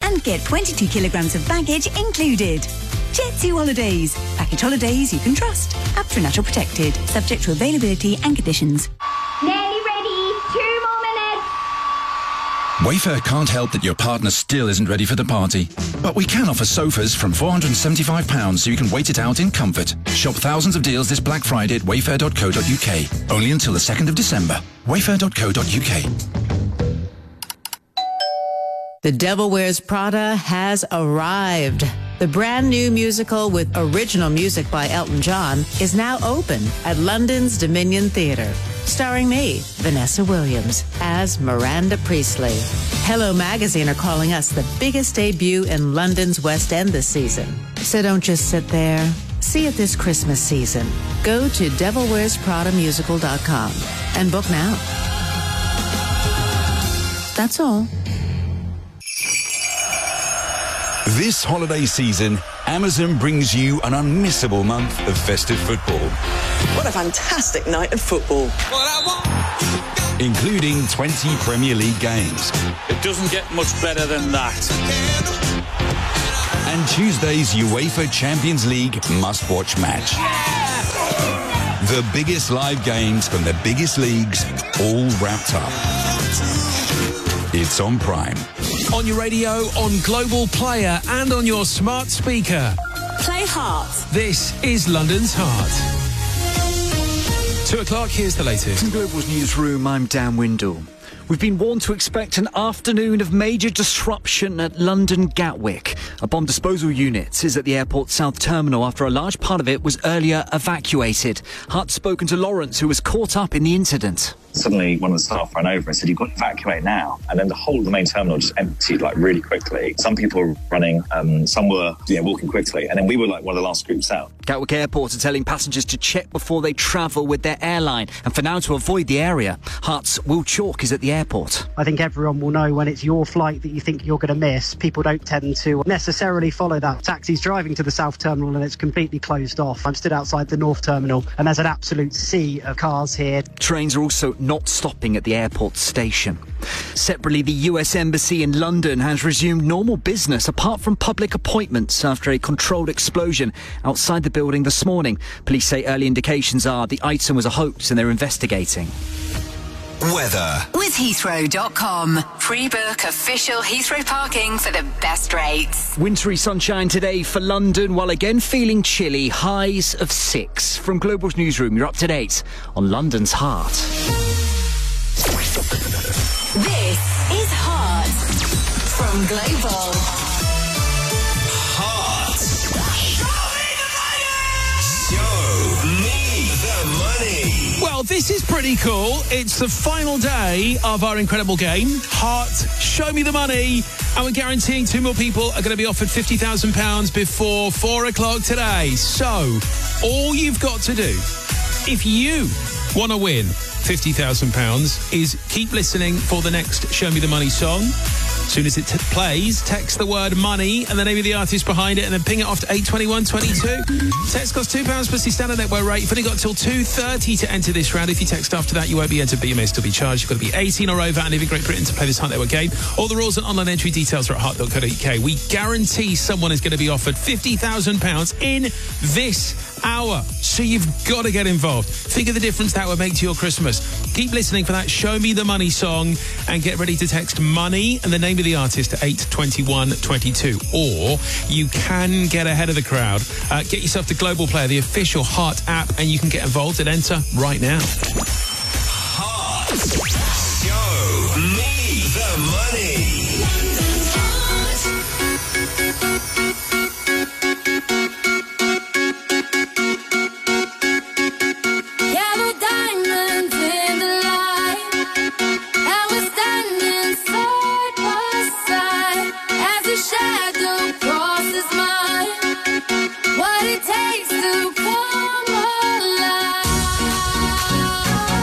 and get 22 kilograms of baggage included. Jet2 Holidays. Package holidays you can trust. Up for natural protected. Subject to availability and conditions. Nearly ready. 2 more minutes. Wayfair can't help that your partner still isn't ready for the party. But we can offer sofas from £475 so you can wait it out in comfort. Shop thousands of deals this Black Friday at wayfair.co.uk. Only until the 2nd of December. wayfair.co.uk. The Devil Wears Prada has arrived. The brand new musical with original music by Elton John is now open at London's Dominion Theatre. Starring me, Vanessa Williams, as Miranda Priestley. Hello Magazine are calling us the biggest debut in London's West End this season. So don't just sit there. See it this Christmas season. Go to devilwearspradamusical.com and book now. That's all. This holiday season, Amazon brings you an unmissable month of festive football. What a fantastic night of football. Including 20 Premier League games. It doesn't get much better than that. And Tuesday's UEFA Champions League must-watch match. The biggest live games from the biggest leagues, all wrapped up. It's on Prime. On your radio, on Global Player, and on your smart speaker. Play Heart. This is London's Heart. 2 o'clock, here's the latest. From Global's newsroom, I'm Dan Windle. We've been warned to expect an afternoon of major disruption at London Gatwick. A bomb disposal unit is at the airport South Terminal after a large part of it was earlier evacuated. Hart's spoken to Lawrence, who was caught up in the incident. Suddenly, one of the staff ran over and said, "You've got to evacuate now." And then the whole of the main terminal just emptied, really quickly. Some people were running, some were walking quickly. And then we were one of the last groups out. Gatwick Airport are telling passengers to check before they travel with their airline and for now to avoid the area. Hart's Will Chalk is at the airport. I think everyone will know when it's your flight that you think you're going to miss. People don't tend to necessarily follow that. Taxi's driving to the South Terminal and it's completely closed off. I'm stood outside the North Terminal and there's an absolute sea of cars here. Trains are also not stopping at the airport station. Separately, the US Embassy in London has resumed normal business apart from public appointments after a controlled explosion outside the building this morning. Police say early indications are the item was a hoax and they're investigating. Weather. With Heathrow.com. Pre-book official Heathrow parking for the best rates. Wintry sunshine today for London, while again feeling chilly. Highs of 6. From Global's newsroom, you're up to date on London's Heart. This is Heart from Global. Heart. Show me the money. Well, this is pretty cool. It's the final day of our incredible game, Heart, Show Me the Money. And we're guaranteeing 2 more people are going to be offered £50,000 before 4 o'clock today. So, all you've got to do, if you want to win £50,000, is keep listening for the next Show Me the Money song. As soon as it plays, text the word money and the name of the artist behind it and then ping it off to 82122. Text costs £2 plus the standard network rate. You've only got till 2:30 to enter this round. If you text after that, you won't be entered, but you may still be charged. You've got to be 18 or over and live in Great Britain to play this Heart Network game. All the rules and online entry details are at heart.co.uk. We guarantee someone is going to be offered £50,000 in this hour. So you've got to get involved. Think of the difference that would make to your Christmas. Keep listening for that Show Me the Money song and get ready to text money and the name of the artist to 82122. Or you can get ahead of the crowd. Get yourself to Global Player, the official Heart app, and you can get involved and enter right now. Heart. Show me the money. What it takes to come alive.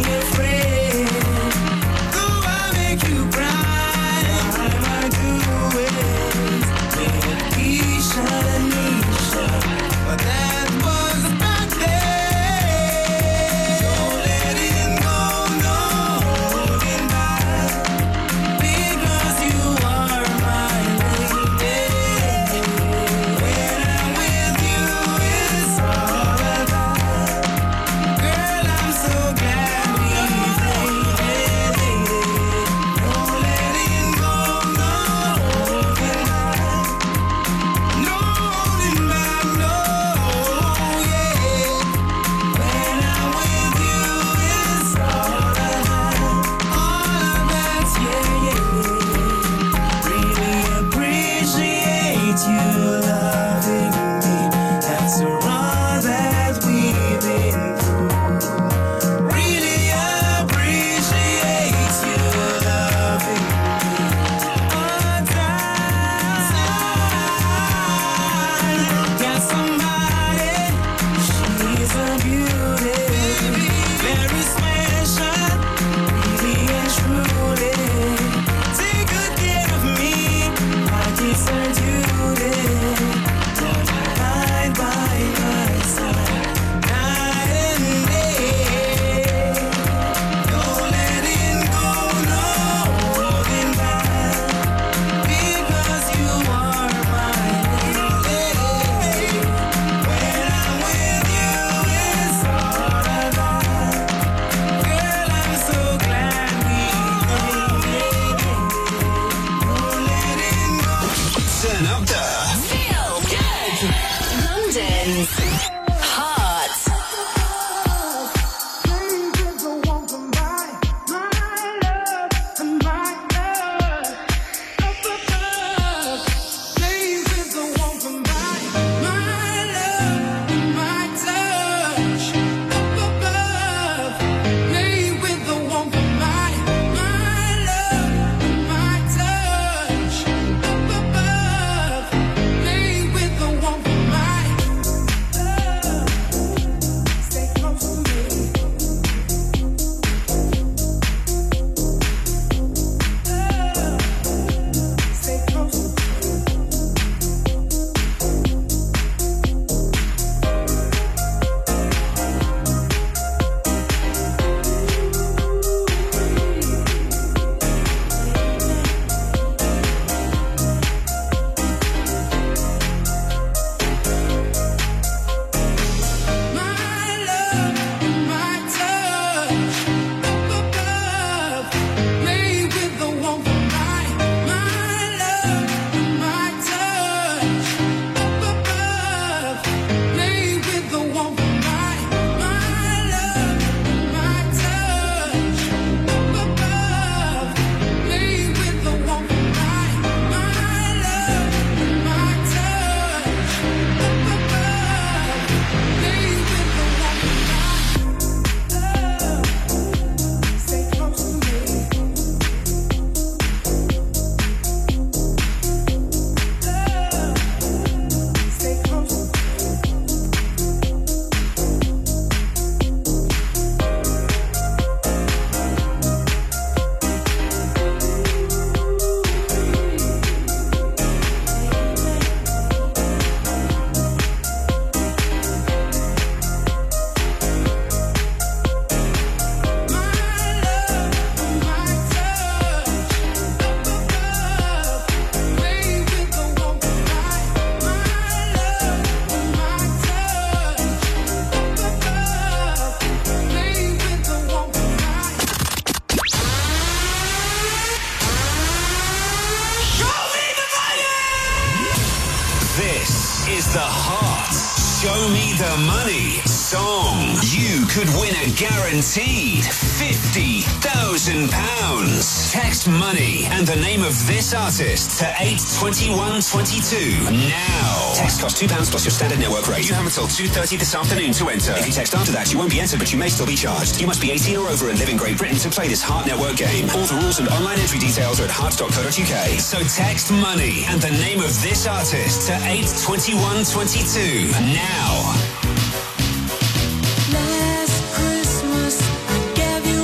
the Heart Show Me the Money song. You could win a guaranteed £50,000. Text money and the name of this artist to 82122 now. Text costs £2 plus your standard network rate. You have until 2:30 this afternoon to enter. If you text after that, you won't be entered, but you may still be charged. You must be 18 or over and live in Great Britain to play this Heart Network game. All the rules and online entry details are at heart.co.uk. So text money and the name of this artist to 82122 now. Last Christmas I gave you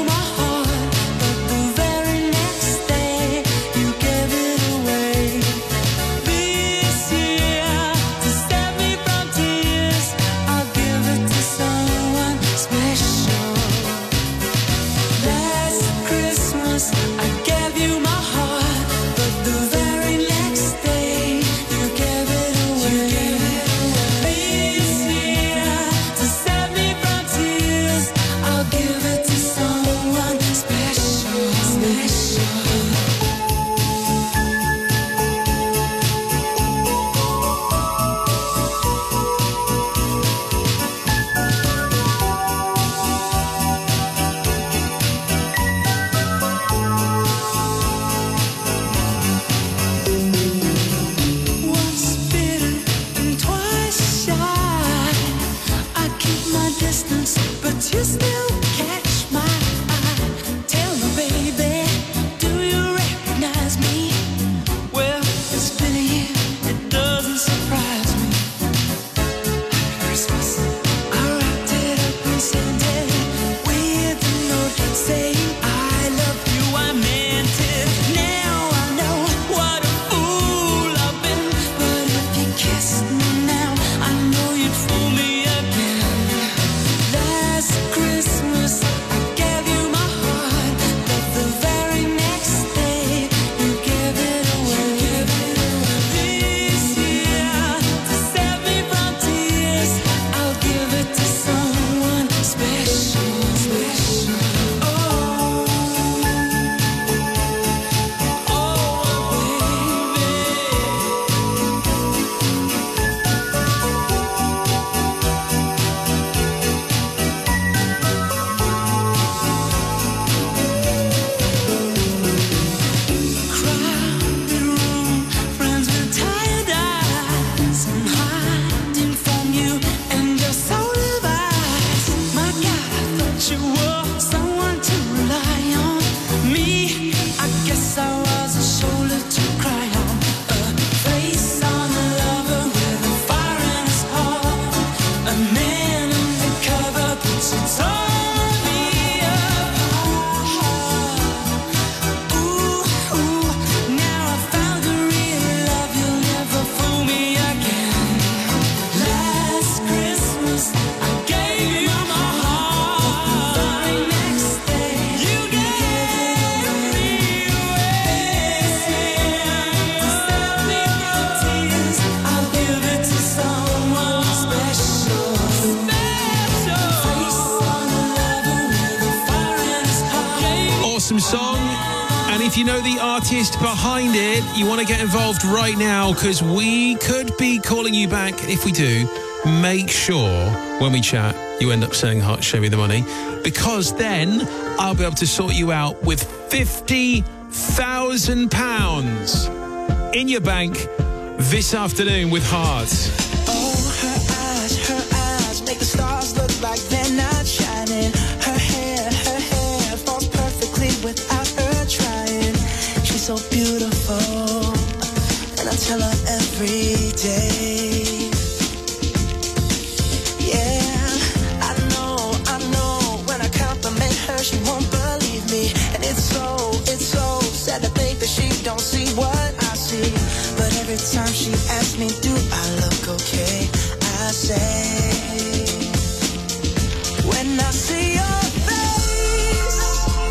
awesome song. And if you know the artist behind it, you want to get involved right now because we could be calling you back. If we do, make sure when we chat, you end up saying, "Heart, show me the money," because then I'll be able to sort you out with £50,000 in your bank this afternoon with Heart. Oh, her eyes make the stars look like they're not shining. Her hair falls perfectly without her trying. She's so beautiful, and I tell her every day. Yeah, I know, when I compliment her, she won't believe me. And it's so sad to think that she don't see what I see. But every time she asks me, do I look okay? I say, when I see your face,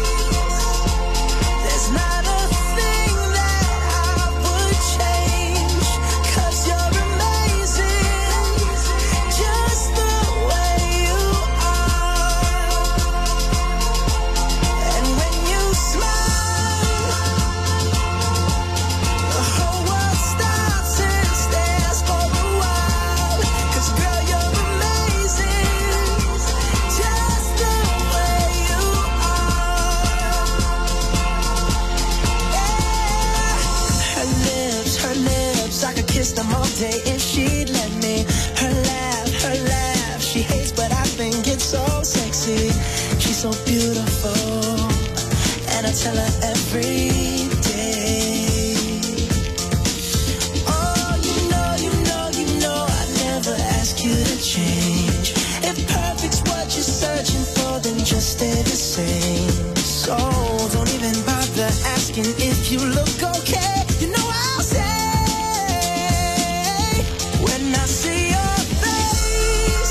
there's not a thing that I would change. 'Cause you're amazing, just the way you are. And when you smile, the whole world stops and stares for a while. 'Cause girl, you're amazing, just the way you are. Yeah. Her lips, I could kiss them all day if she'd let me. Her laugh, she hates but I think it's so sexy. She's so beautiful, and I tell her every day. Oh, you know, I never ask you to change. If perfect's what you're searching for, then just stay the same. So don't even bother asking if you look okay. You know I'll say, when I see your face,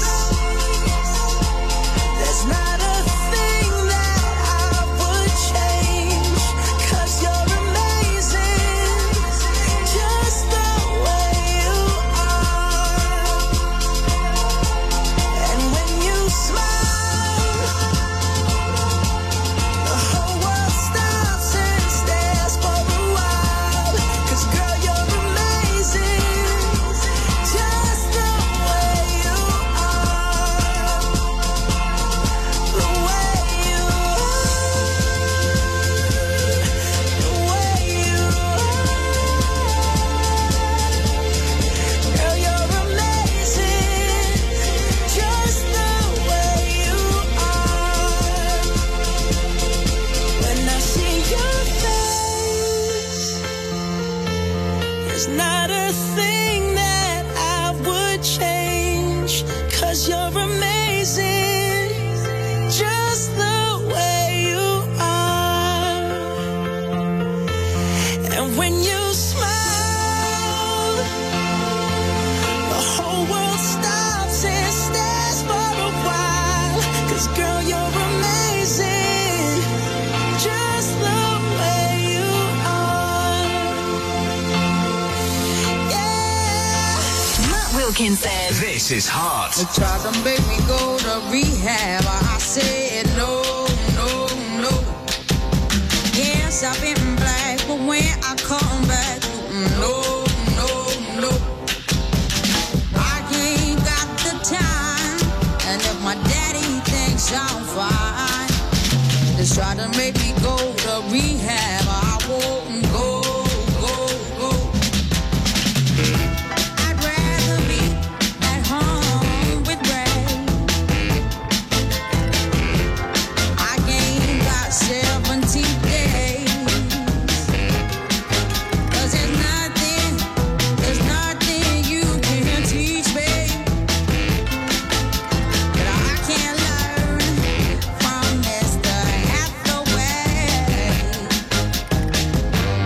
there's not a thing that I would change. 'Cause you're amazing, just the way you are. And when you smile, the whole world stops and stares for a while. 'Cause girl, you're amazing, just the way you are. The way you are. Girl, you're amazing, just the way you are. When I see your face, there's not a thing that I would change. 'Cause you're amazing, just the way you are. And when you smile, the whole world stops and stares for a while. 'Cause girl, you're amazing, just the way you are. Matt Wilkinson. This is Heart. They tried to make me go to rehab. I said no, no, no. Yes, I've been black, but when I come back, no, no, no. I ain't got the time, and if my daddy thinks I'm fine, they try to make me go to rehab. I won't go, go, go. I'd rather be at home with Ray. I ain't got 70 days. 'Cause there's nothing you can teach me that I can't learn from Mr. Hathaway.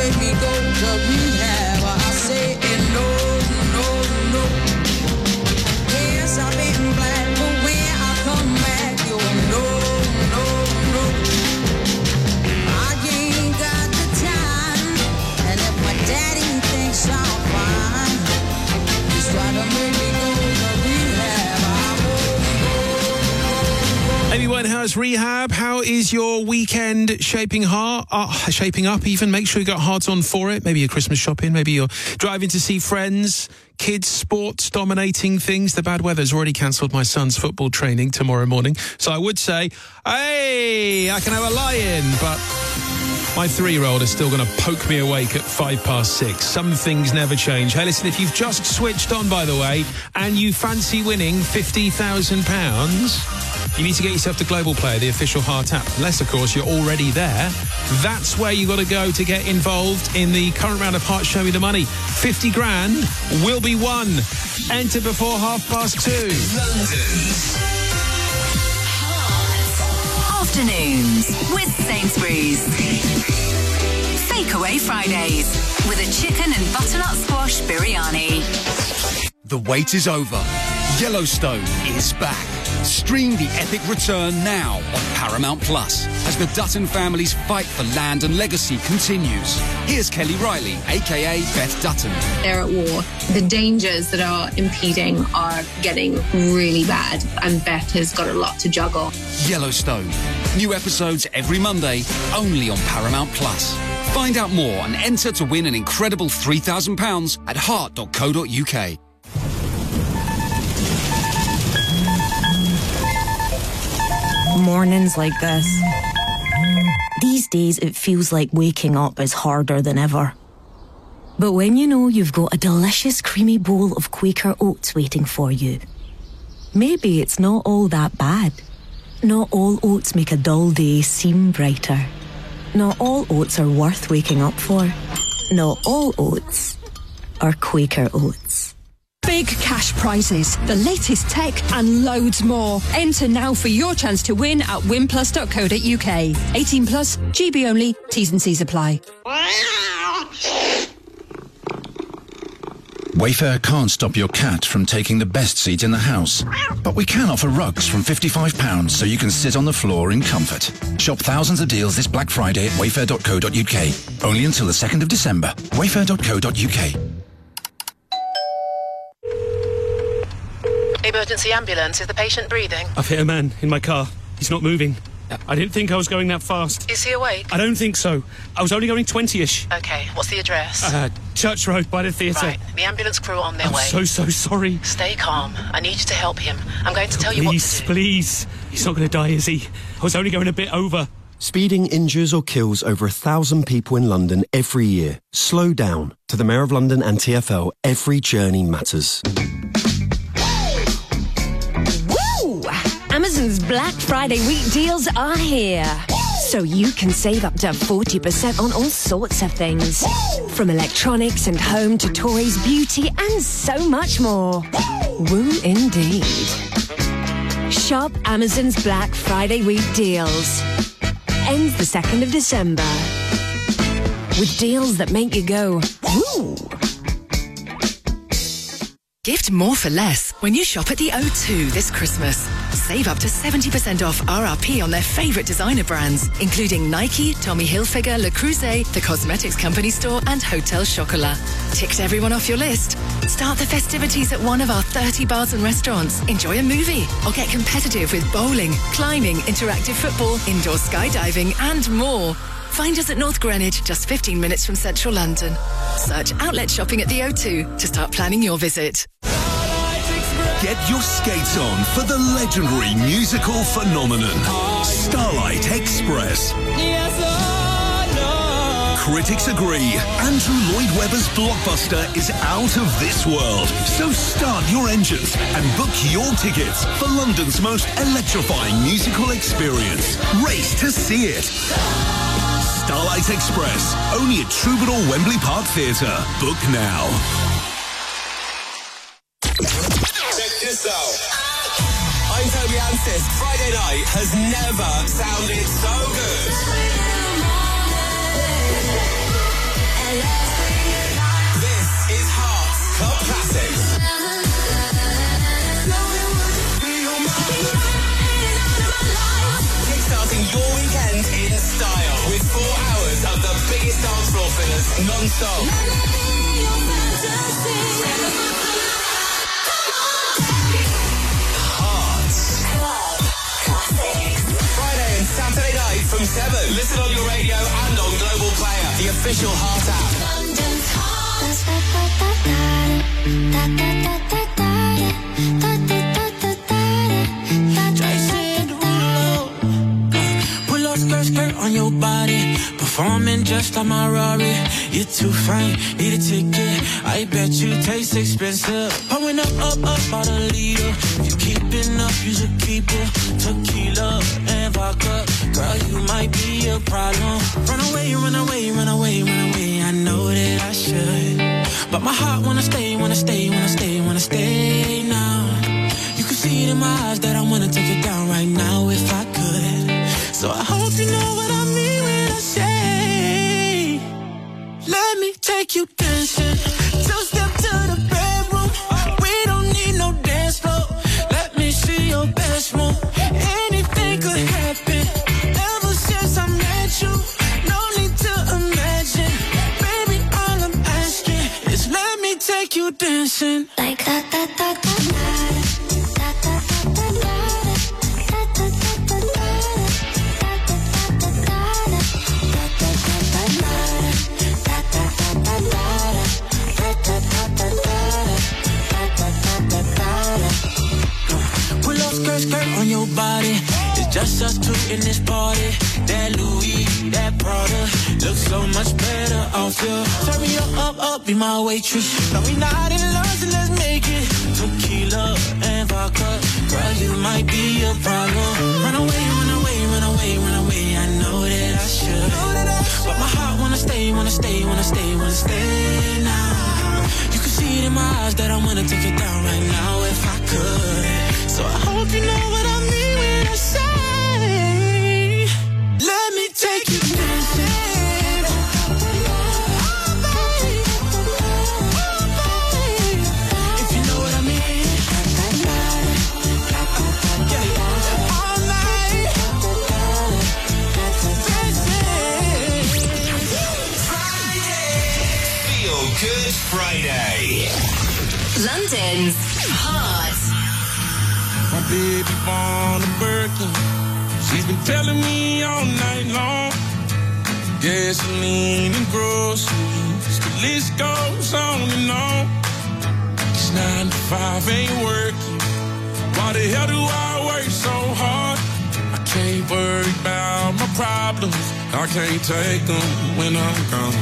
make me go to rehab. I say no, no, no. Yes, I've been black, but when I come back, you no, no, no. I ain't got the time, and if my daddy thinks I'm fine, he's trying to make me go to rehab. Amy Winehouse, Rehab. How is your weekend shaping up even? Make sure you got hearts on for it. Maybe you're Christmas shopping. Maybe you're driving to see friends. Kids, sports, dominating things. The bad weather's already cancelled my son's football training tomorrow morning. So I would say, hey, I can have a lie-in, but my 3-year-old is still going to poke me awake at 6:05. Some things never change. Hey, listen, if you've just switched on, by the way, and you fancy winning £50,000... you need to get yourself to Global Player, the official Heart app. Unless, of course, you're already there. That's where you got to go to get involved in the current round of Heart Show Me the Money. 50 grand will be won. Enter before 2:30. London's Afternoons with Sainsbury's. Takeaway Fridays with a chicken and butternut squash biryani. The wait is over. Yellowstone is back. Stream the epic return now on Paramount Plus as the Dutton family's fight for land and legacy continues. Here's Kelly Riley, a.k.a. Beth Dutton. They're at war. The dangers that are impeding are getting really bad, and Beth has got a lot to juggle. Yellowstone. New episodes every Monday, only on Paramount Plus. Find out more and enter to win an incredible £3,000 at heart.co.uk. Mornings like this. These days it feels like waking up is harder than ever. But when you know you've got a delicious creamy bowl of Quaker oats waiting for you, maybe it's not all that bad. Not all oats make a dull day seem brighter. Not all oats are worth waking up for. Not all oats are Quaker oats. Big cash prizes, the latest tech and loads more. Enter now for your chance to win at winplus.co.uk. 18 plus, GB only, T's and C's apply. Wayfair can't stop your cat from taking the best seat in the house. But we can offer rugs from £55 so you can sit on the floor in comfort. Shop thousands of deals this Black Friday at wayfair.co.uk. Only until the 2nd of December. Wayfair.co.uk. Emergency ambulance. Is the patient breathing? I've hit a man in my car. He's not moving. I didn't think I was going that fast. Is he awake? I don't think so. I was only going 20-ish. Okay, what's the address? Church Road by the theatre. Right, the ambulance crew are on their way. I'm so sorry. Stay calm. I need you to help him. I'm going to tell you what to do. Please. He's not going to die, is he? I was only going a bit over. Speeding injures or kills over 1,000 people in London every year. Slow down. To the Mayor of London and TfL, every journey matters. Amazon's Black Friday week deals are here. So you can save up to 40% on all sorts of things. From electronics and home to toys, beauty and so much more. Woo indeed. Shop Amazon's Black Friday week deals. Ends the 2nd of December. With deals that make you go, woo! Gift more for less when you shop at the O2 this Christmas. Save up to 70% off RRP on their favourite designer brands, including Nike, Tommy Hilfiger, Le Creuset, the Cosmetics Company store and Hotel Chocolat. Ticked everyone off your list? Start the festivities at one of our 30 bars and restaurants. Enjoy a movie or get competitive with bowling, climbing, interactive football, indoor skydiving and more. Find us at North Greenwich, just 15 minutes from central London. Search outlet shopping at the O2 to start planning your visit. Get your skates on for the legendary musical phenomenon, Starlight Express. Critics agree, Andrew Lloyd Webber's blockbuster is out of this world. So start your engines and book your tickets for London's most electrifying musical experience. Race to see it. Starlight Express, only at Troubadour Wembley Park Theatre. Book now. This out. I'm Toby Ansis. Friday night has never sounded so good. hours non-stop. Friday and Saturday night from 7. Listen on your radio and on Global Player, the official Heart app. London's pull up skirt on your body, performing just like my Rari. You're too fine, need a ticket. I bet you taste expensive. Pouring up by the leader. If you keeping up, you should keep it. Tequila and vodka, girl, you might be a problem. Run away, run away, run away, run away. I know that I should, but my heart wanna stay, wanna stay, wanna stay, wanna stay now. You can see it in my eyes that I wanna take it down right now if I could. So I hope you know what I mean when I say, let me take you dancing. Two-step to the bedroom. We don't need no dance floor. Let me see your best move. Anything could happen. Ever since I met you, no need to imagine. Baby, all I'm asking is let me take you dancing. Like that, that, that, that. Skirt on your body, it's just us two in this party. That Louis, that Prada, looks so much better off you. Turn me up, be my waitress. No, we not in love, so let's make it. Tequila and vodka, girl, you might be a problem. Run away, run away, run away, run away. I know that I should, but my heart wanna stay, wanna stay, wanna stay, wanna stay now. You can see it in my eyes that I wanna take it down right now if I could. So I hope you know what I mean when I say, let me take you dancing. If you know what I mean. All night. Feel Good Friday. London's Heart. My baby born a Birkin. She's been telling me all night long. Gasoline and groceries, the list goes on and on. This 9 to 5 ain't working. Why the hell do I work so hard? I can't worry about my problems. I can't take them when I'm gone.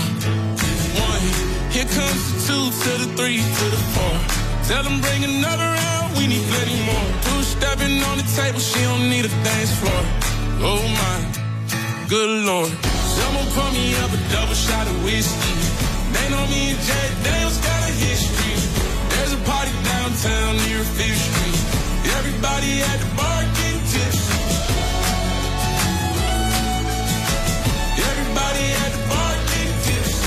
1, here comes the 2 to the 3 to the 4. Tell them bring another round, we need plenty more. 2 stepping on the table, she don't need a dance floor. Oh my, good Lord. Someone pour me up a double shot of whiskey. They know me and Jack Daniels got a history. There's a party downtown near 5th Street. Everybody at the bar getting tipsy. Everybody at the bar getting tipsy.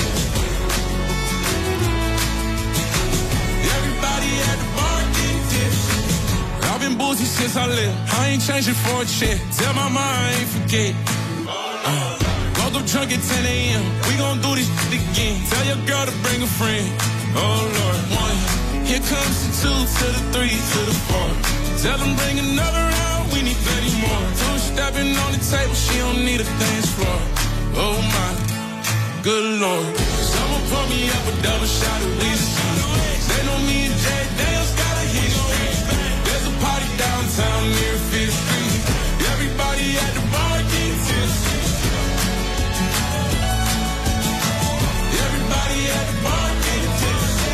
Everybody at the bar getting tipsy. I've been boozy since I left. I ain't changing for a check. Tell my mom I ain't forget. Woke up drunk at 10 a.m. We gon' do this shit again. Tell your girl to bring a friend. Oh Lord. 1, here comes the 2 to the 3 to the 4. Tell them bring another round. We need plenty more. 2 stepping on the table. She don't need a dance floor. Oh my, good Lord. Someone pour me up a double shot of whiskey. They know me and Jack Daniels got a history. There's a party downtown near 5th Street. Everybody at the bar getting tipsy. Everybody at the bar getting tipsy.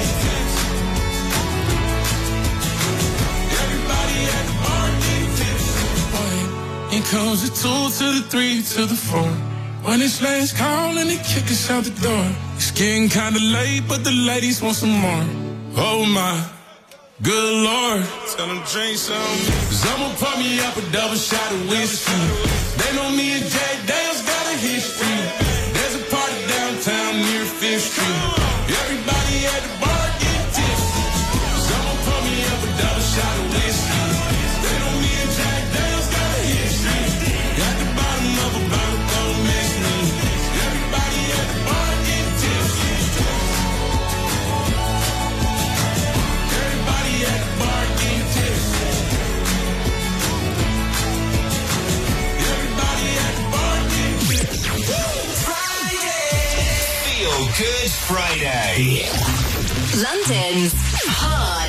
Everybody at the bar getting tipsy. Here comes the 2 to the 3 to the 4. When it's last call and they kick us out the door. It's getting kinda late, but the ladies want some more. Oh my, good Lord. Tell them drink some. Someone pour me up a double shot of whiskey. They know me and Jack Daniels got a history. There's a party downtown near 5th Street. Everybody at the bar getting tipsy. Someone pour me up a double shot of whiskey. They know me and Jack Daniels got a history. Got the bottom of a bottle, don't miss me. Everybody at the bar getting Good Friday. London's Heart.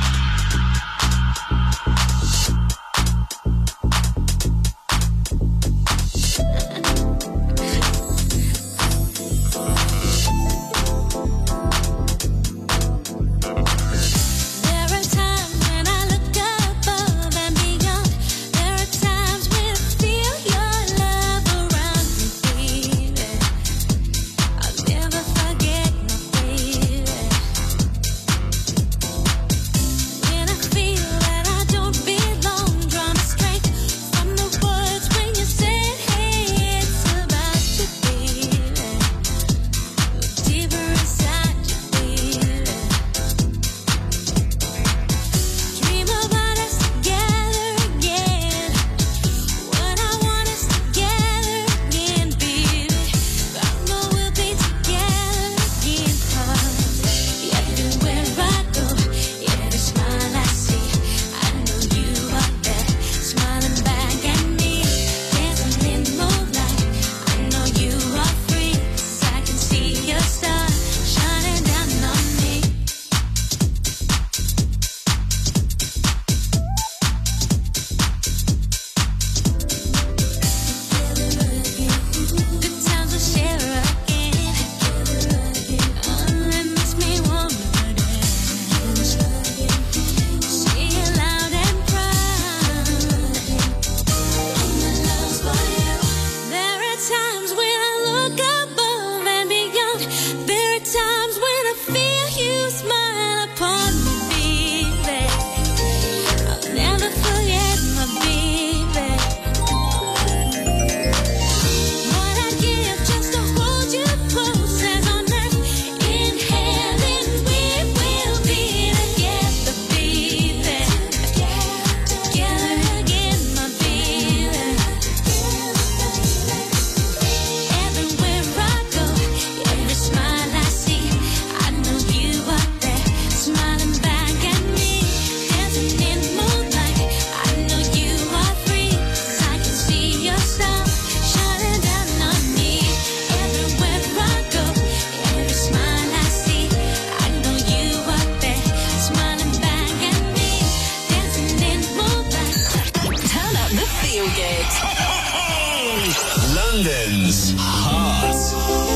London's Heart.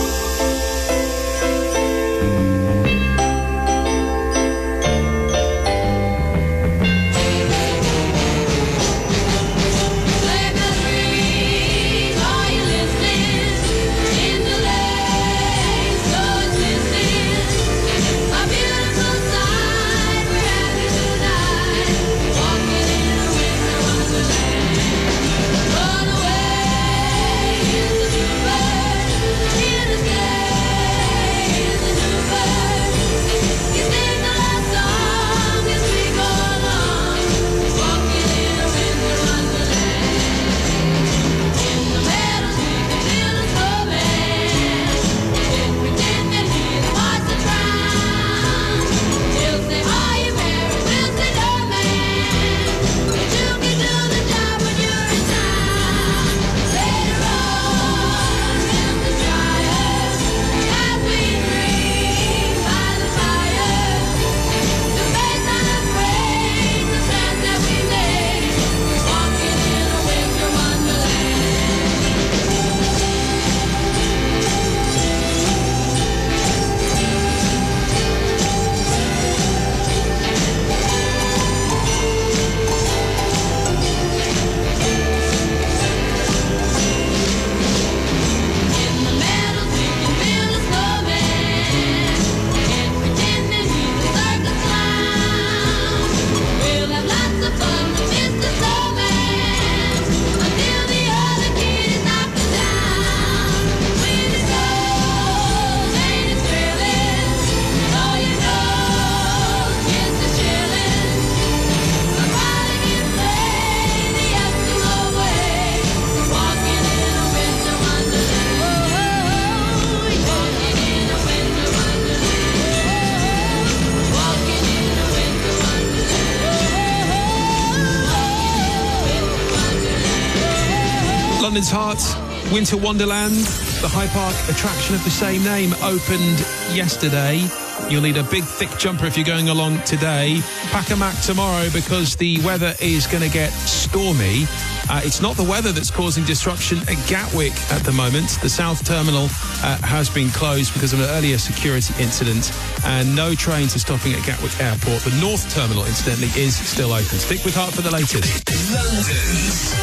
London's Heart, Winter Wonderland, the High Park attraction of the same name, opened yesterday. You'll need a big, thick jumper if you're going along today. Pack a Mac tomorrow because the weather is going to get stormy. It's not the weather that's causing disruption at Gatwick at the moment. The South Terminal has been closed because of an earlier security incident, and no trains are stopping at Gatwick Airport. The North Terminal, incidentally, is still open. Stick with Heart for the latest. London's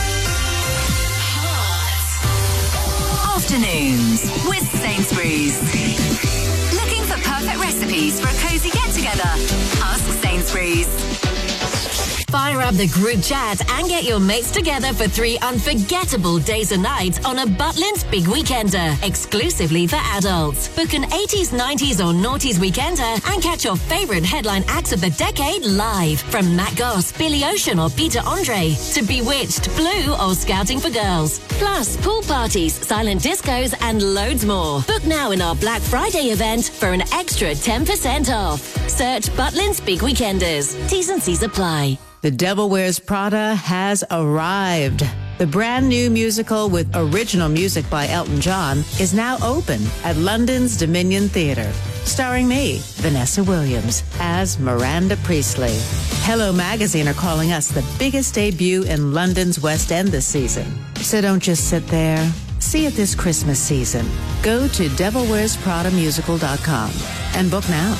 Afternoons with Sainsbury's. Looking for perfect recipes for a cosy get-together? Ask Sainsbury's. Fire up the group chat and get your mates together for 3 unforgettable days and nights on a Butlins Big Weekender, exclusively for adults. Book an 80s, 90s or noughties weekender and catch your favourite headline acts of the decade live. From Matt Goss, Billy Ocean or Peter Andre to Bewitched, Blue or Scouting for Girls. Plus, pool parties, silent discos and loads more. Book now in our Black Friday event for an extra 10% off. Search Butlins Big Weekenders. T's and C's apply. The Devil Wears Prada has arrived. The brand new musical with original music by Elton John is now open at London's Dominion Theatre, starring me, Vanessa Williams, as Miranda Priestley. Hello Magazine are calling us the biggest debut in London's West End this season. So don't just sit there. See it this Christmas season. Go to devilwearspradamusical.com and book now.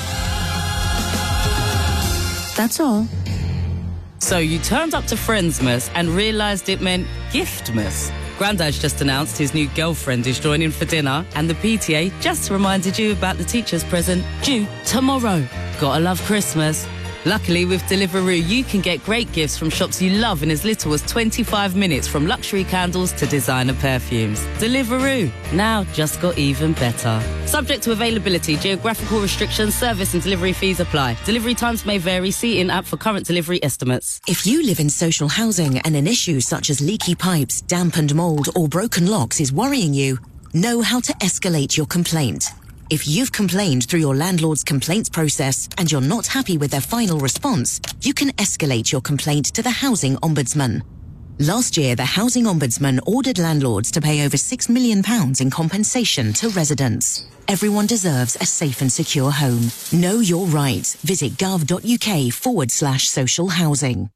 That's all. So you turned up to Friendsmas and realised it meant Giftmas. Grandad's just announced his new girlfriend is joining for dinner, and the PTA just reminded you about the teacher's present due tomorrow. Gotta love Christmas. Luckily, with Deliveroo, you can get great gifts from shops you love in as little as 25 minutes, from luxury candles to designer perfumes. Deliveroo, now just got even better. Subject to availability, geographical restrictions, service and delivery fees apply. Delivery times may vary. See in-app for current delivery estimates. If you live in social housing and an issue such as leaky pipes, dampened mould or broken locks is worrying you, know how to escalate your complaint. If you've complained through your landlord's complaints process and you're not happy with their final response, you can escalate your complaint to the Housing Ombudsman. Last year, the Housing Ombudsman ordered landlords to pay over £6 million in compensation to residents. Everyone deserves a safe and secure home. Know your rights. Visit gov.uk/social housing.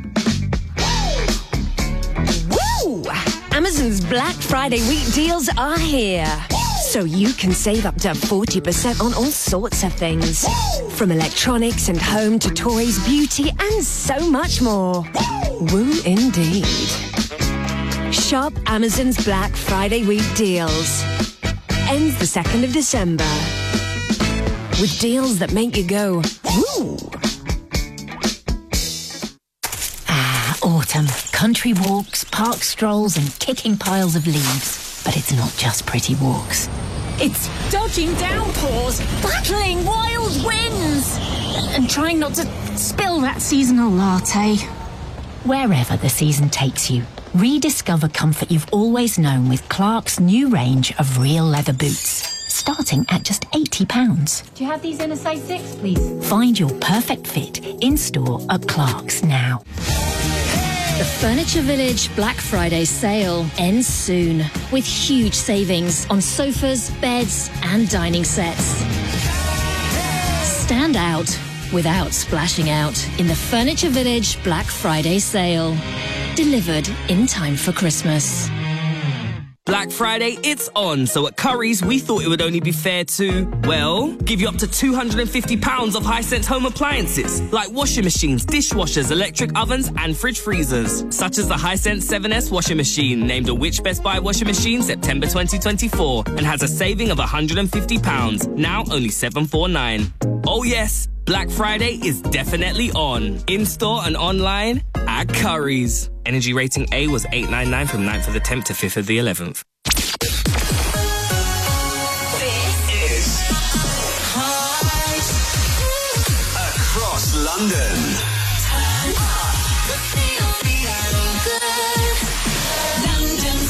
Woo! Amazon's Black Friday week deals are here. So you can save up to 40% on all sorts of things. From electronics and home to toys, beauty and so much more. Woo indeed. Shop Amazon's Black Friday week deals. Ends the 2nd of December. With deals that make you go, woo! Autumn. Country walks, park strolls and kicking piles of leaves. But it's not just pretty walks. It's dodging downpours, battling wild winds, and trying not to spill that seasonal latte. Wherever the season takes you, rediscover comfort you've always known with Clark's new range of real leather boots, starting at just £80. Do you have these in a size 6, please? Find your perfect fit in-store at Clark's now. The Furniture Village Black Friday sale ends soon with huge savings on sofas, beds and dining sets. Stand out without splashing out in the Furniture Village Black Friday sale. Delivered in time for Christmas. Black Friday, it's on. So at Currys, we thought it would only be fair to, well, give you up to £250 of Hisense home appliances, like washing machines, dishwashers, electric ovens, and fridge freezers. Such as the Hisense 7S washing machine, named a Which Best Buy washing machine September 2024, and has a saving of £150, now only $749. Oh yes, Black Friday is definitely on. In-store and online at Currys. Energy rating A was 899 from 9th of the 10th to 5th of the 11th. This is Hot across London. Turn up the feeling good. London's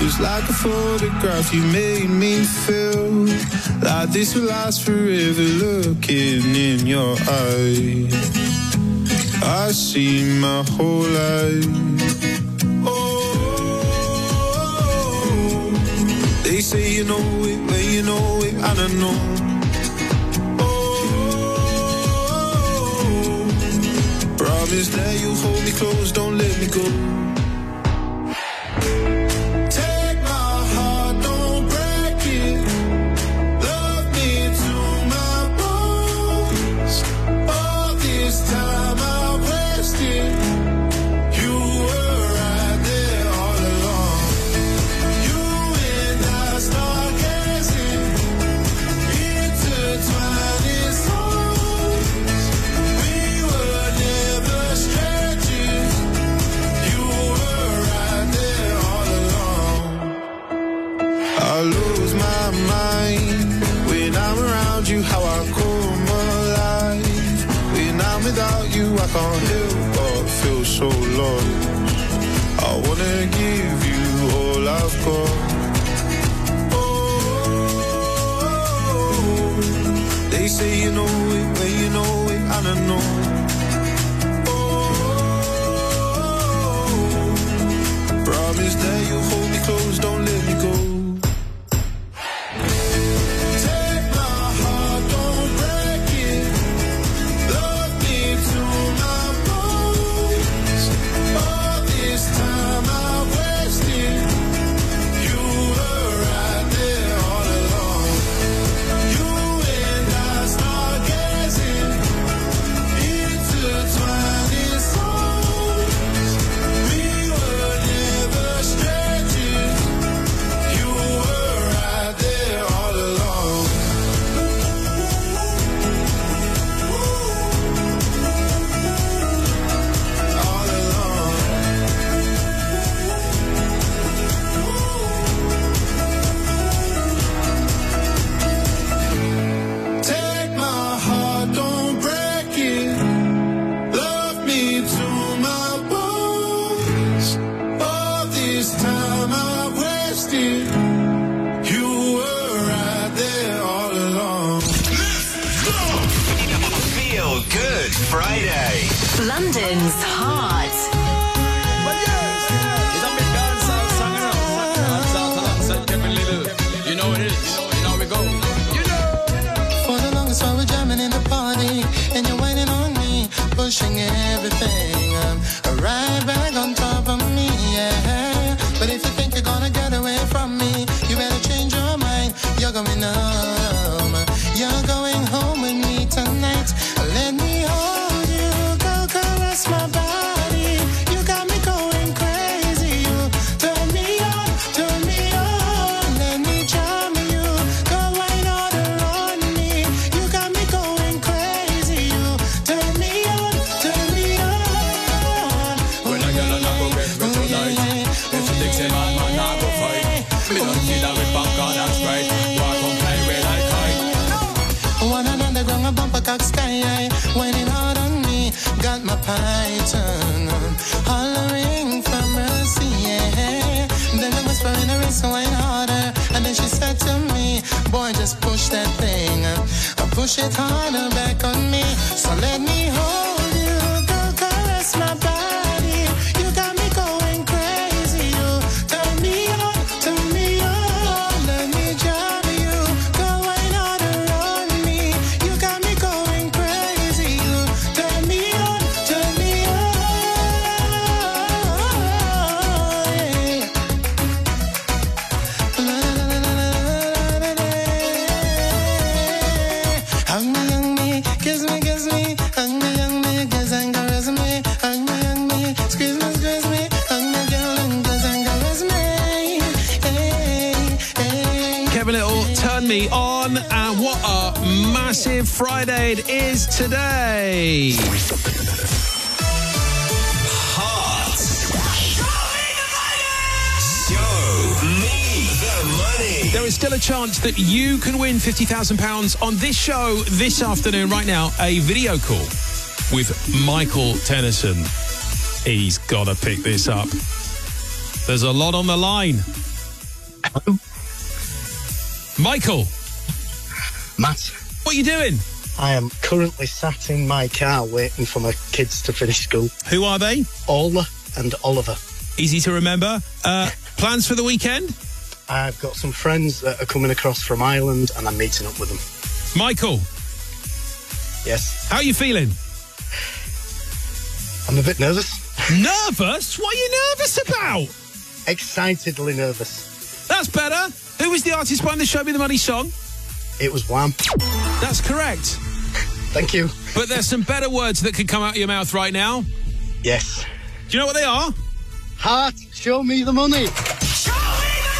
Just like a photograph, you made me feel like this will last forever. Looking in your eyes, I see my whole life. Oh, they say you know it, when you know it, I don't know. Oh, promise that you'll hold me close, don't let me go. How I come alive when I'm without you, I can't help but feel so lost. I wanna give you all I've got. Oh, they say you know it, when you know it, I don't know. Oh, promise that you'll hold me close, don't let me go. London's heart. You know it is. You know we go. For the longest while we're jamming in the party, and you're waiting on me, pushing everything right back on top of me, yeah. But if you think you're gonna get away from me, you better change your mind. You're going home. You're going home with me tonight. Let me hold you, go caress my body. You got me going crazy. You turn me on, turn me on. Let me charm you, go right on me. You got me going crazy. You turn me on, turn me on. When I get on, I go get with tonight. If you think say man, I go fight. Me don't see that with popcorn and Sprite. Walk on play with like kite. One and underground, a bumper cock sky high, whining hard on me, got my python hollering for mercy, yeah. Then I whisper in her ear, so whine harder, and then she said to me, boy, just push that thing, push it harder back on me, so let me hold you, go caress my body, you got me going crazy, you turn me on, let me drive you, go whine harder on me, you got me going crazy, you turn me on, yeah. Hug me, kiss me, hug me, kiss and caress me, hug me, squeeze me, hug me, girl, and kiss and caress me. Hey, hey. Kevin Little, Turn Me On, and what a massive Friday it is today. There is still a chance that you can win £50,000 on this show this afternoon. Right now, a video call with Michael Tennyson. He's got to pick this up. There's a lot on the line. Michael. Matt. What are you doing? I am currently sat in my car waiting for my kids to finish school. Who are they? Ola and Oliver. Easy to remember. Plans for the weekend? I've got some friends that are coming across from Ireland and I'm meeting up with them. Michael. Yes. How are you feeling? I'm a bit nervous. Nervous? What are you nervous about? Excitedly nervous. That's better. Who was the artist behind the Show Me the Money song? It was Wham. That's correct. Thank you. But there's some better words that could come out of your mouth right now. Yes. Do you know what they are? Heart, show me the money. Show me the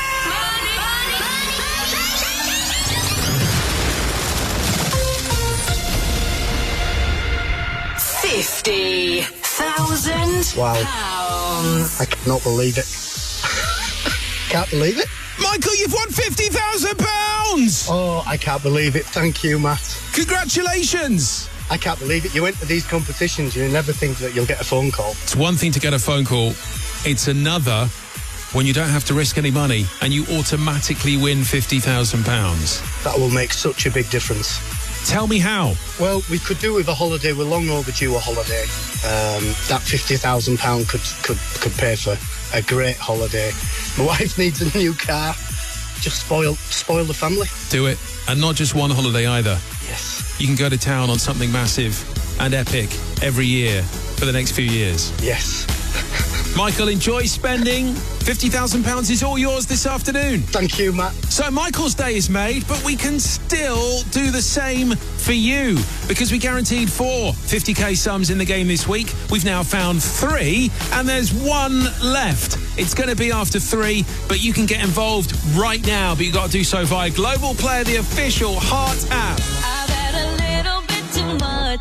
money! £50,000. Wow. Pounds. I cannot believe it. Can't believe it. Michael, you've won £50,000! Oh, I can't believe it. Thank you, Matt. Congratulations! I can't believe it. You enter these competitions, you never think that you'll get a phone call. It's one thing to get a phone call. It's another when you don't have to risk any money and you automatically win £50,000. That will make such a big difference. Tell me how. Well, we could do with a holiday. We're long overdue a holiday. That £50,000 could pay for a great holiday. My wife needs a new car. Just spoil the family. Do it. And not just one holiday either. Yes. You can go to town on something massive and epic every year for the next few years. Yes. Michael, enjoy spending. £50,000 is all yours this afternoon. Thank you, Matt. So Michael's day is made, but we can still do the same for you because we guaranteed 4 50k sums in the game this week. We've now found 3 and there's 1 left. It's going to be after 3, but you can get involved right now, but you've got to do so via Global Player, the official Heart app. I've had a little bit too much.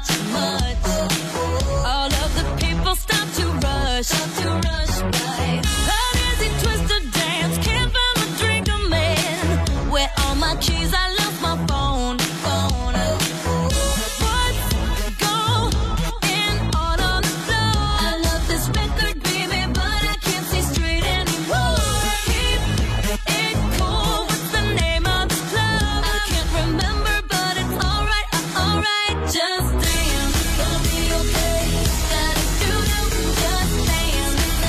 All of the people start to rush by. An easy twist to dance, can't find a drink I'm in. Where all my keys, I lost my phone. What's going on the floor? I love this record, baby, but I can't see straight anymore. Keep it cool, what's the name of the club? I can't remember, but it's alright. Just dance, gonna be okay. Gotta do just dance.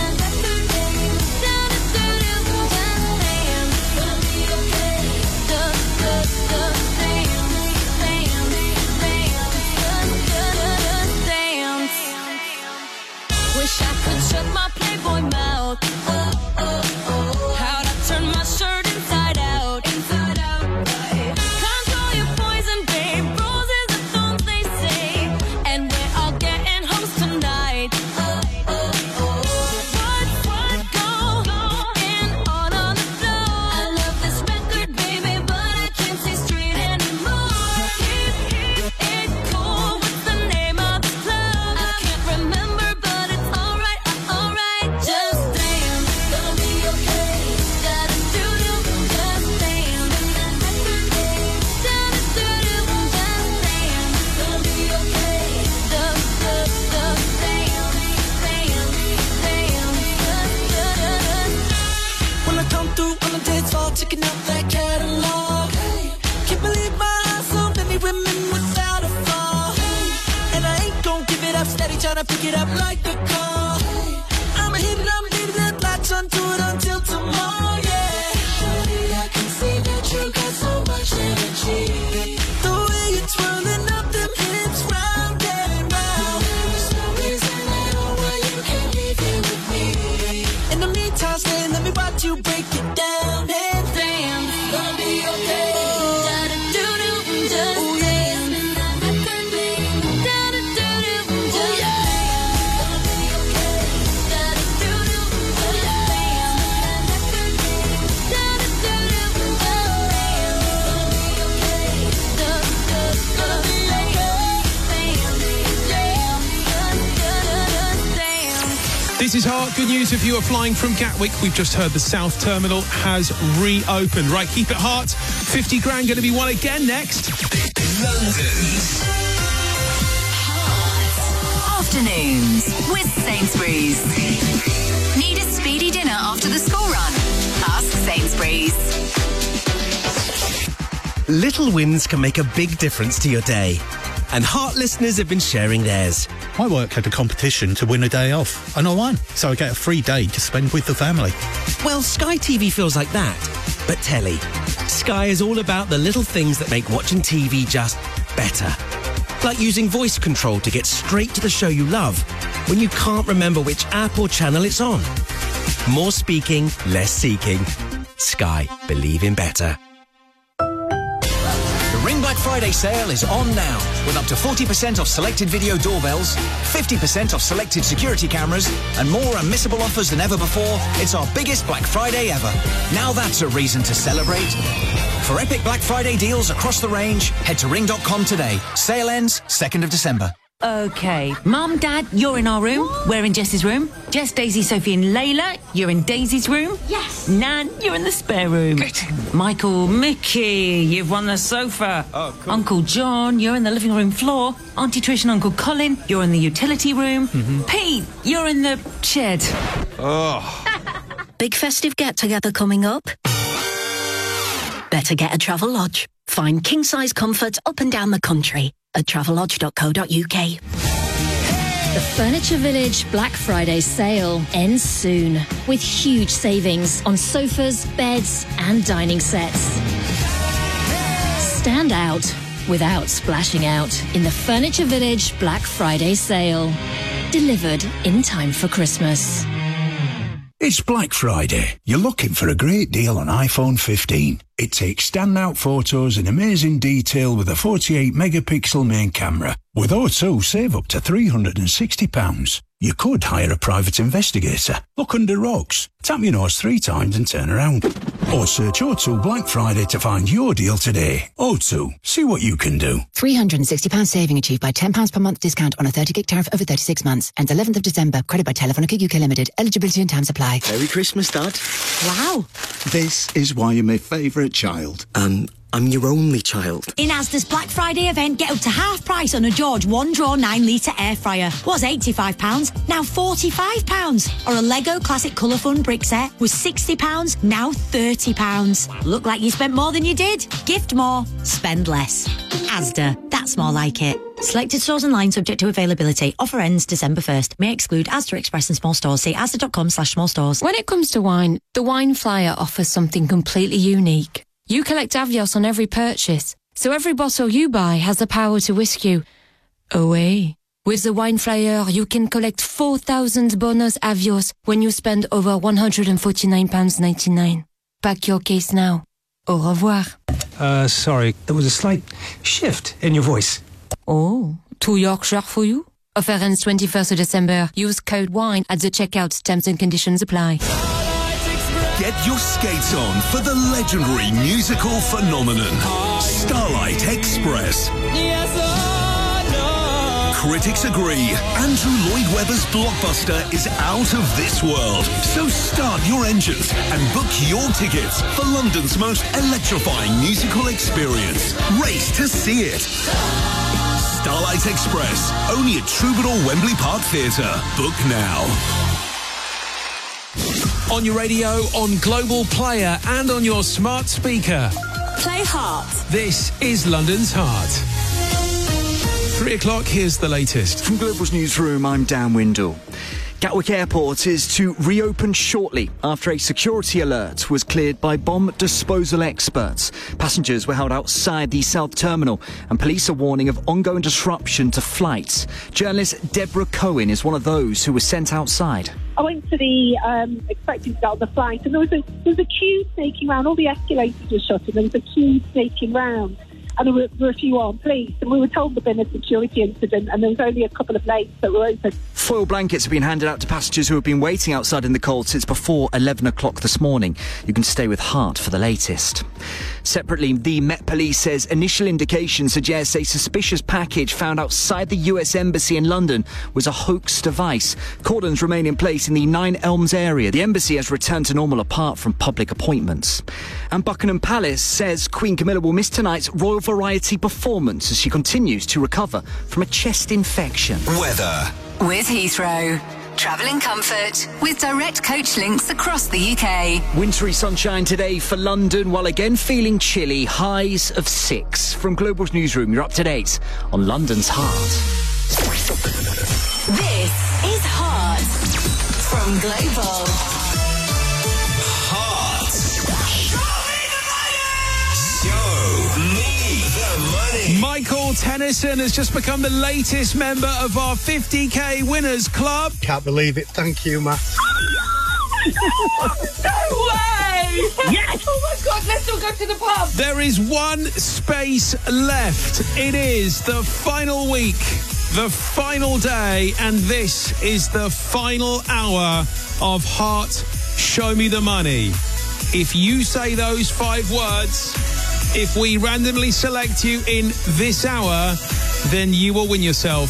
Wish I could shut my Playboy mouth. How'd I turn my shirt inside out? Control your poison, babe. Roses are thorns, they say. And we're all getting hoes tonight. What's going on the floor? I love this record, baby, but I can't see straight anymore. Keep it cool. What's the name of the club? I can't remember, but it's alright. Just dance, gonna be okay. Gotta do just dance. Gotta do just dance, gonna be okay. Just dance. When I come through on the dance floor, checking out that catalog. Can't believe my eyes, so many women without a flaw. And I ain't gon' give it up, steady tryna pick it up like a call. I'ma hit it, I'm leaving it, latch onto it until tomorrow, yeah. Shawty, I can see that you got so much energy. The way you're twirling up them hips round and round. There's no reason at all why you can't be there with me. In the meantime, stay, let me watch you break it down and dance. Gonna be okay. Gotta do just dance. Gotta do just dance. Gonna be okay. Gotta do just dance. Gotta do just dance. Gonna be okay. This is Heart. Good news if you are flying from Gatwick. We've just heard the South Terminal has reopened. Right, keep it Heart. 50 grand going to be won again next. London's Afternoons with Sainsbury's. Need a speedy dinner after the school run? Ask Sainsbury's. Little wins can make a big difference to your day. And Heart listeners have been sharing theirs. My work had a competition to win a day off, and I won. So I get a free day to spend with the family. Well, Sky TV feels like that, but telly. Sky is all about the little things that make watching TV just better. Like using voice control to get straight to the show you love when you can't remember which app or channel it's on. More speaking, less seeking. Sky. Believe in better. The Ring Black Friday sale is on now, with up to 40% off selected video doorbells, 50% off selected security cameras, and more unmissable offers than ever before. It's our biggest Black Friday ever. Now that's a reason to celebrate. For epic Black Friday deals across the range, head to ring.com today. Sale ends 2nd of December. Okay, Mum, Dad, you're in our room. We're in Jess's room. Jess, Daisy, Sophie and Layla, you're in Daisy's room. Yes. Nan, you're in the spare room. Good. Michael, Mickey, you've won the sofa. Oh, cool. Uncle John, you're in the living room floor. Auntie Trish and Uncle Colin, you're in the utility room. Mm-hmm. Pete, you're in the shed. Oh. Big festive get-together coming up? Better get a Travelodge. Find king-size comfort up and down the country at travelodge.co.uk. The Furniture Village Black Friday sale ends soon with huge savings on sofas, beds and dining sets. Stand out without splashing out in the Furniture Village Black Friday sale. Delivered in time for Christmas. It's Black Friday. You're looking for a great deal on iPhone 15. It takes standout photos in amazing detail with a 48 megapixel main camera. With O2, save up to £360. You could hire a private investigator, look under rocks, tap your nose 3 times and turn around. Or search O2 Black Friday to find your deal today. O2, see what you can do. £360 saving achieved by £10 per month discount on a 30-gig tariff over 36 months. Ends 11th of December. Credit by Telefonica UK Limited. Eligibility and terms apply. Merry Christmas, Dad. Wow. This is why you're my favourite child. I'm your only child. In Asda's Black Friday event, get up to half price on a George 1-draw 9-litre air fryer. Was £85, now £45. Or a Lego Classic Colour Fun brick set was £60, now £30. Look like you spent more than you did. Gift more, spend less. Asda, that's more like it. Selected stores online subject to availability. Offer ends December 1st. May exclude Asda Express and small stores. See asda.com/small stores. When it comes to wine, the Wine Flyer offers something completely unique. You collect Avios on every purchase, so every bottle you buy has the power to whisk you away. With the Wine Flyer, you can collect 4,000 bonus Avios when you spend over £149.99. Pack your case now. Au revoir. Sorry, there was a slight shift in your voice. Oh, too Yorkshire for you? Offer ends 21st of December. Use code WINE at the checkout. Terms and conditions apply. Get your skates on for the legendary musical phenomenon, Starlight Express. Critics agree, Andrew Lloyd Webber's blockbuster is out of this world. So start your engines and book your tickets for London's most electrifying musical experience. Race to see it. Starlight Express, only at Troubadour Wembley Park Theatre. Book now. On your radio, on Global Player and on your smart speaker. Play Heart. This is London's Heart. 3 o'clock, here's the latest. From Global's newsroom, I'm Dan Windle. Gatwick Airport is to reopen shortly after a security alert was cleared by bomb disposal experts. Passengers were held outside the South Terminal and police are warning of ongoing disruption to flights. Journalist Deborah Cohen is one of those who was sent outside. I went to the expecting to get on the flight and there was a queue snaking round. All the escalators were shut and there was a queue snaking round. And there were a few armed police, and we were told there'd been a security incident, and there was only a couple of lanes that were open. Foil blankets have been handed out to passengers who have been waiting outside in the cold since before 11 o'clock this morning. You can stay with Heart for the latest. Separately, the Met Police says initial indications suggest a suspicious package found outside the US Embassy in London was a hoax device. Cordons remain in place in the Nine Elms area. The embassy has returned to normal apart from public appointments. And Buckingham Palace says Queen Camilla will miss tonight's Royal Variety performance as she continues to recover from a chest infection. Weather. With Heathrow. Travel in comfort with direct coach links across the UK. Wintry sunshine today for London, while again feeling chilly. Highs of 6. From Global's newsroom, you're up to date on London's heart. This is Heart from Global. Heart. Show me the money. Michael Tennyson has just become the latest member of our 50k winners club. Can't believe it. Thank you, Matt. No way! Yes! Oh my God, let's all go to the pub. There is one space left. It is the final week, the final day, and this is the final hour of Heart, Show Me the Money. If you say those 5 words, if we randomly select you in this hour, then you will win yourself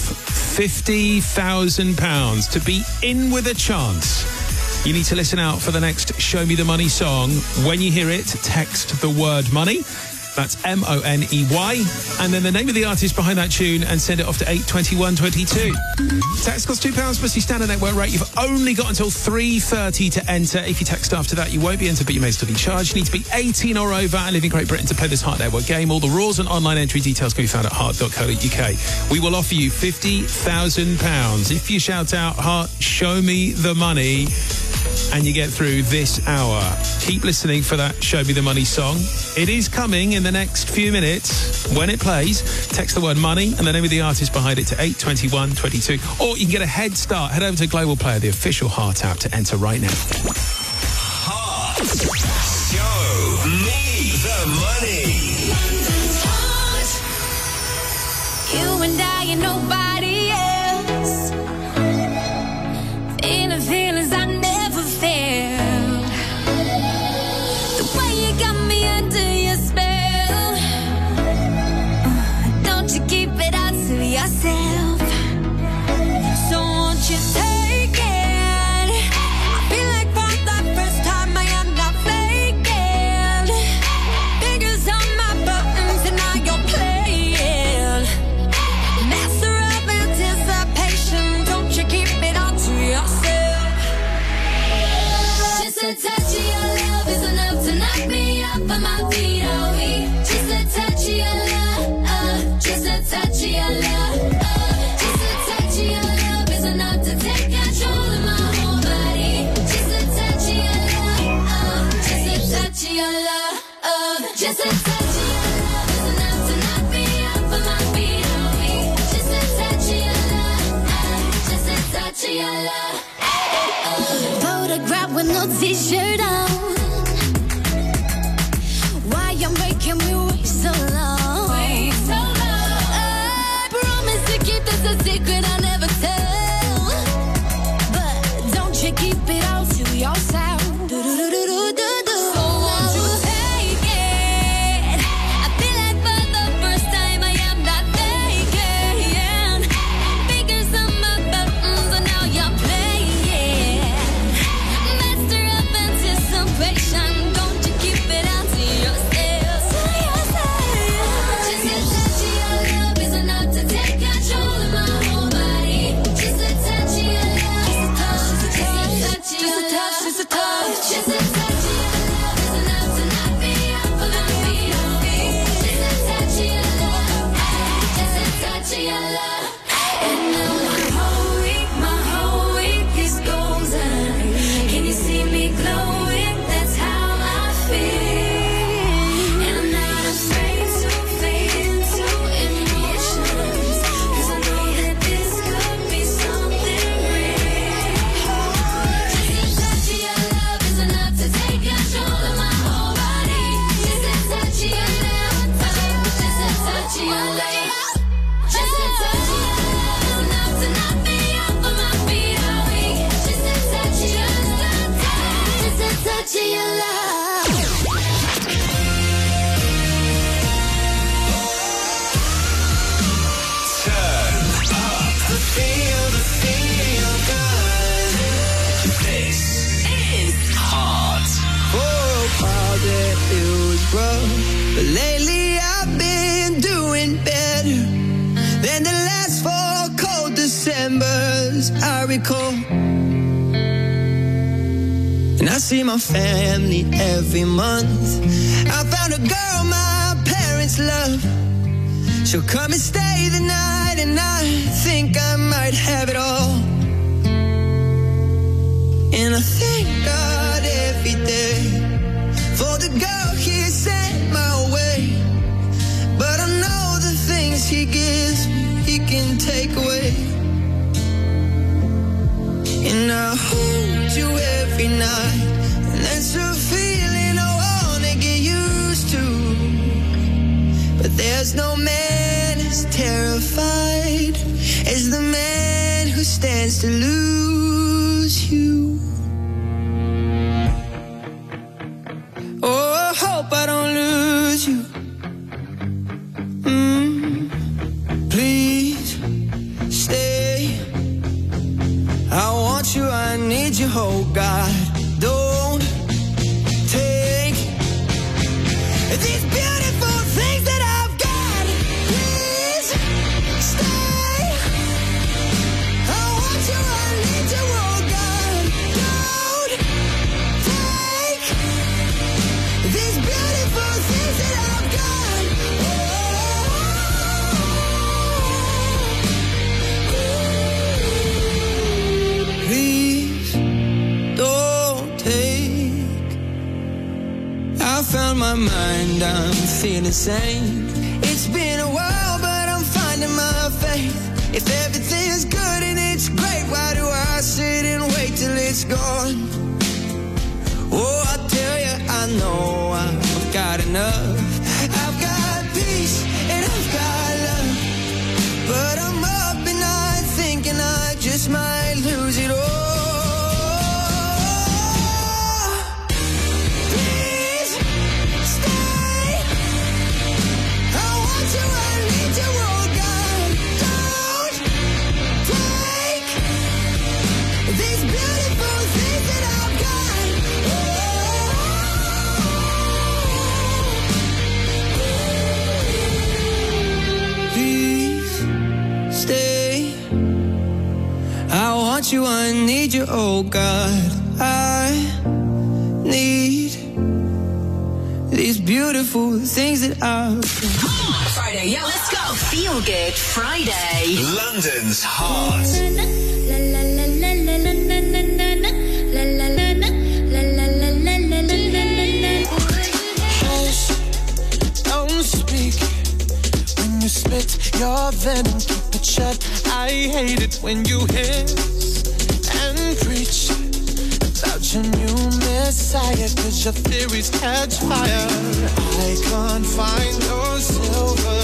£50,000 to be in with a chance. You need to listen out for the next Show Me the Money song. When you hear it, text the word money. That's MONEY. And then the name of the artist behind that tune and send it off to 82122. Text costs £2 plus your standard network rate. You've only got until 3:30 to enter. If you text after that, you won't be entered, but you may still be charged. You need to be 18 or over and live in Great Britain to play this Heart Network game. All the rules and online entry details can be found at heart.co.uk. We will offer you £50,000 if you shout out, Heart, show me the money, and you get through this hour. Keep listening for that Show Me the Money song. It is coming in the next few minutes. When it plays, text the word money and the name of the artist behind it to 82122. Or you can get a head start. Head over to Global Player, the official Heart app, to enter right now. Heart. Show me the money. You and I and nobody else. Feeling feelings I never felt. The way you got me under your spell. Don't you keep it out to yourself. So won't you take it? I feel like for the first time I am not faking. Fingers on my buttons and now you're playing. Master of anticipation. Don't you keep it all to yourself. Just a touch of your love is enough to knock me off of my feet, oh just a touch of your love, just a touch of your love, just a touch of your love is enough to take control of my whole body. Just a touch of your love, just a touch of your love, just a touch of your love is enough to knock me off of my feet, oh just a touch of your love, just a touch of your love. Photograph with no t-shirt on. Why you making me wait so long? Wait so long. I promise to keep this a secret I never tell. But don't you keep it all to yourself. Do-do-do-do-do-do. So won't you take it? I feel like for the first time I am not faking. Fingers on my buttons and now you're playing. Master of anticipation. Don't you keep it out to yourself. Just a touch of your love is enough to take control of my whole body. Just a touch of your love. Just a touch of your love. Just a touch. Just a touch of your love is enough to knock me off of my feet, oh just a touch of your love. Just a touch of your love. And now my whole week is golden. Can you see me glowing? That's how I feel. And I'm not afraid to fade into emotions. 'Cause I know that this could be something real. Just a touch of your love is enough to take control of my whole body. Just a touch of your love. Just a touch of your love. Just a touch of your love is enough to knock me off of my feet, oh just a touch of your love. Just a touch of your love. Turn up the feel good. This is Heart. For a while there it was rough, but lately I've been doing better than the last 4 cold Decembers I recall. I see my family every month. I found a girl my parents love. She'll come and stay the night, and I think I might have it all. And I thank God every day for the girl He sent my way. But I know the things He gives me, He can take away. And I hold you every night, and that's a feeling I wanna get used to. But there's no man as terrified as the man who stands to lose you. Oh, I hope I don't lose you. Please stay. I want you, I need you, oh God. Don't take these beautiful things that I've got. Please stay. I want you, I need you, oh God. Don't take these beautiful things that I've got. Please don't take. I found my mind, I'm feeling sane. It's been a while, but I'm finding my faith. If everything's good and it's great, why do I sit and wait till it's gone? Oh, I tell you, I know I've got enough. I've got peace and I've got love. But I'm up at night thinking I just might lose it all. Please stay. I want you, I need you, oh God. Don't take these beautiful things that I've got. Please stay. I want you, I need you, oh God. I need these beautiful things that I've got. Friday, yeah, let's go. Feel Good Friday. London's Heart. Hush, don't speak when you spit your venom, keep it shut. I hate it when you hiss and preach about your new messiah, 'cause your theories catch fire. I can't find no silver